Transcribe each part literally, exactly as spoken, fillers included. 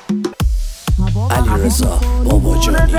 علیرضا باباجانی،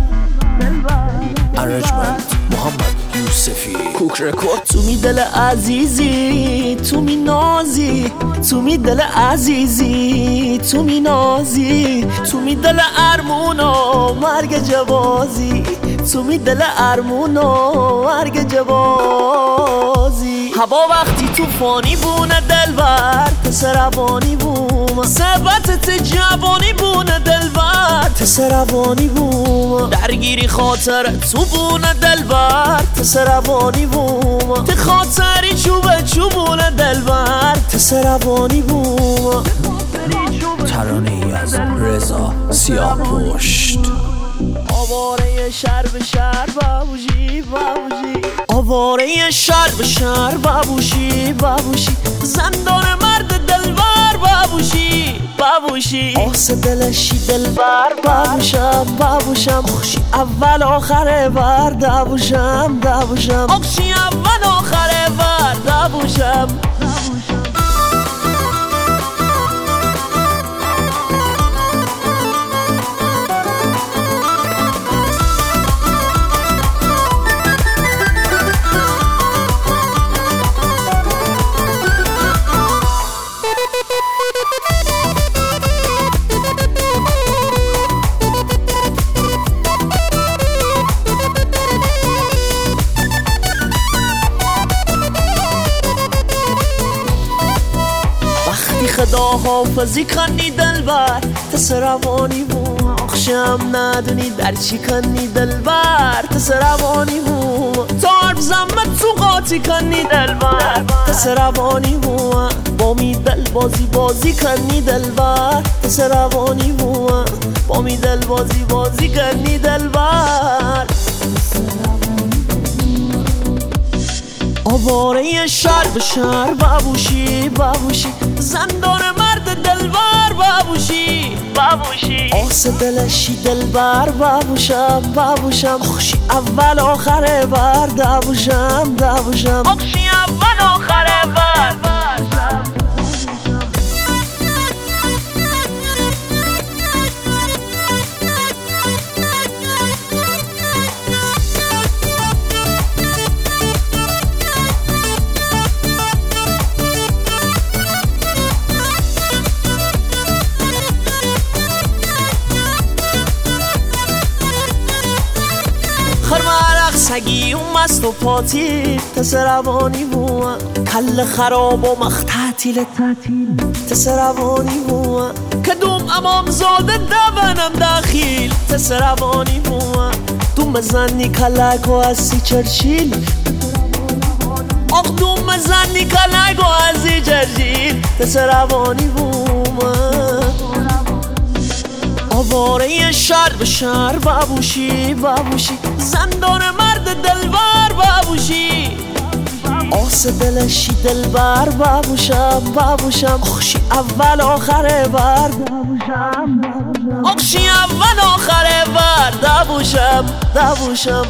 ارجمند محمد یوسفی، کوک رکورد. تو می دل عزیزی، تو می نازی، تو می دل عزیزی، تو می نازی، تو می دل ارمون و مرگ جوازی، تو می دل ارمون و مرگ جوازی. هوا وقتی توفانی بونه دلبر تس روانی بوم، ثبتت جوانی بونه دلبر تس روانی بوم، درگیری خاطر تو بونه دلبر تس روانی بوم، ت خاطری چوبه چوبونه دلبر تس روانی بوم. ترانه ای از رضا سیاه‌پشت. آواره شهر به شهر بابوشی بابوشی، آواره شهر به شهر بابوشی بابوشی، زندان مرد دلبر بابوشی بابوشی، آس دلشی دلبر بابوشم بابوشم، خوشی اول آخره بر دابوشم دابوشم، خوشی اول آخره بر دابوشم. خدا حافظی کنی دلبر تس روانی بوم، آخشم ندونی در چی کنی دلبر تس روانی بوم، تا حرف زمت تو قاطی کنی دلبر تس روانی بوم، با می دل بازی بازی کنی دلبر تس روانی بوم، با می دل بازی بازی کنی دلبر. آواره شهر به شهر بابوشی بابوشی، زندان مرد دلبر بابوشی بابوشی، آس دلشی دلبر بابوشم بابوشم، خوشی اول آخره بر دابوشم دابوشم، خوشی اول آخره بر دابوشم. خرمارق سگی و مست و پاتی تس روانی بوم، کل خراب و مخ تعطیل تعطیل تس روانی بوم، کدوم امام زاده دبنم داخل تس روانی بوم، دوم بزنی کلک و هستی چرچیل، آخ دوم بزنی کلک و هستی چرچیل تس روانی بوم. آواره شهر به شهر بابوشی بابوشی، زندان مرد دلبر بابوشی، آس دلشی دلبر بابوشم بابوشم، خوشی اول آخره بر دابوشم خوشی اول آخره بر دابوشم دابوشم.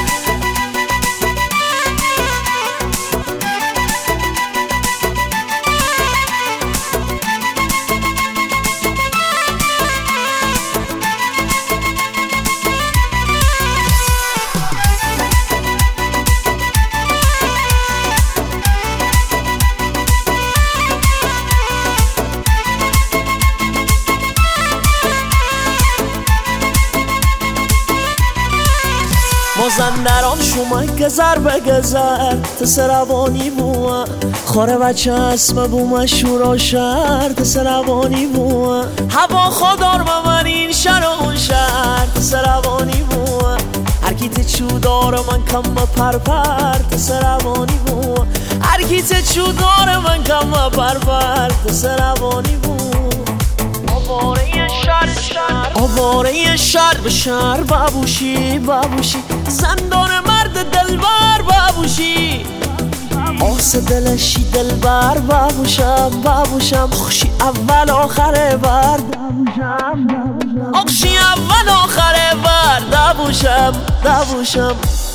مازندران شما گذر به گذر تس روانی بوم، خوره بچه اسم بوم شورا شهر تس روانی بوم، هوا خودار به من این شهر و اون شهر تس روانی بوم، هرکیت چودار من کم پر پر تس روانی بوم، هرکیت چودار من کم پر پر تس روانی بوم. آواره شهر شهر آواره شهر به شهر بابوشی بابوشی، زندان مرد دلبر بابوشی، آس دلشی دلبر بابوشم بابوشم، خوشی اول آخره بر دابوشم خوشی اول آخره بر دابوشم دابوشم.